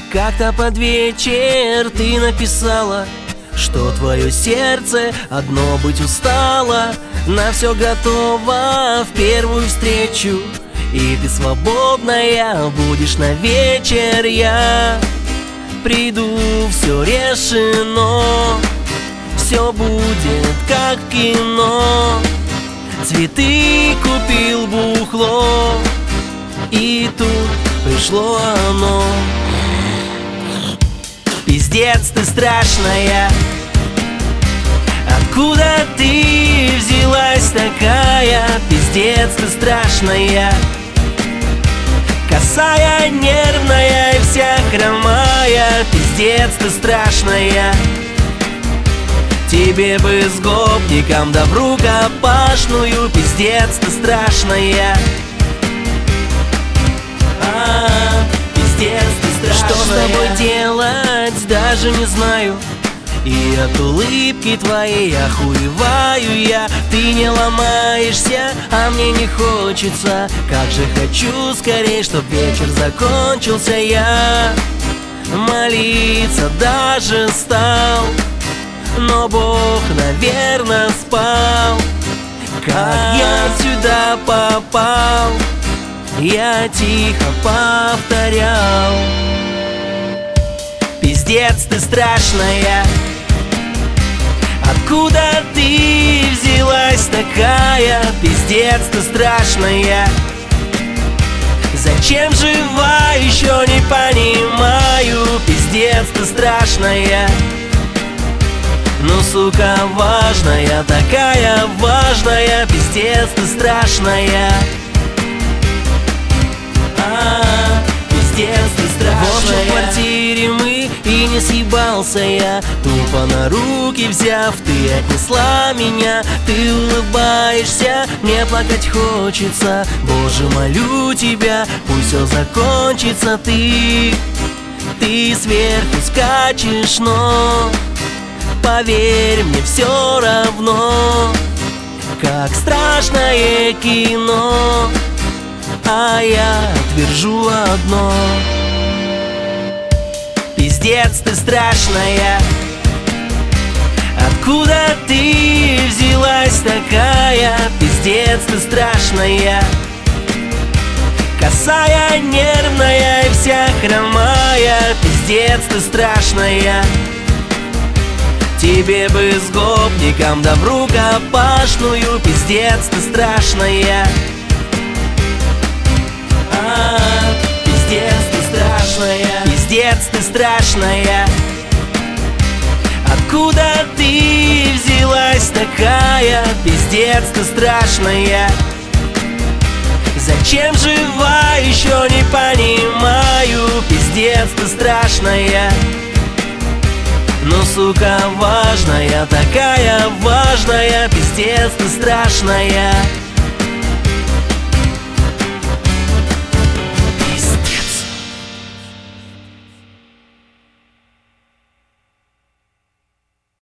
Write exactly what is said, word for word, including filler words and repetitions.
Как-то под вечер ты написала, что твое сердце одно быть устало, на все готово в первую встречу, и ты свободная будешь на вечер. Я приду, все решено, все будет как в кино. Цветы купил, бухло, и тут пришло оно. Пиздец, ты страшная, откуда ты взялась такая? Пиздец, ты страшная, косая, нервная и вся хромая. Пиздец, ты страшная, тебе бы с гопником да в рукопашную. Пиздец, ты страшная, а, пиздец, ты страшная. Что с тобой делать, даже не знаю, и от улыбки твоей охуеваю я. Ты не ломаешься, а мне не хочется. Как же хочу скорее, чтоб вечер закончился. Я молиться даже стал, но Бог, наверное, спал. Как я сюда попал, я тихо повторял. Пиздец, ты страшная, откуда ты взялась такая? Пиздец, ты страшная, зачем жива, еще не понимаю. Пиздец, ты страшная, ну, сука, важная, такая важная. Пиздец, ты страшная, а, пиздец, ты страшная. В общей квартире мы, и не съебался я, тупо на руки взяв, ты отнесла меня. Ты улыбаешься, мне плакать хочется. Боже, молю тебя, пусть все закончится. Ты, ты сверху скачешь, но поверь мне, все равно, как страшное кино. А я твержу одно: пиздец, ты страшная, откуда ты взялась такая? Пиздец, ты страшная, косая, нервная и вся хромая. Пиздец, ты страшная, тебе бы с гопником да в рукопашную. Пиздец, ты страшная, а, пиздец, ты страшная. Пиздец, ты страшная, откуда ты взялась такая? Пиздец, ты страшная, зачем жива, еще не понимаю. Пиздец, ты страшная, ну, сука, важная, такая важная. Пиздец, ты страшная.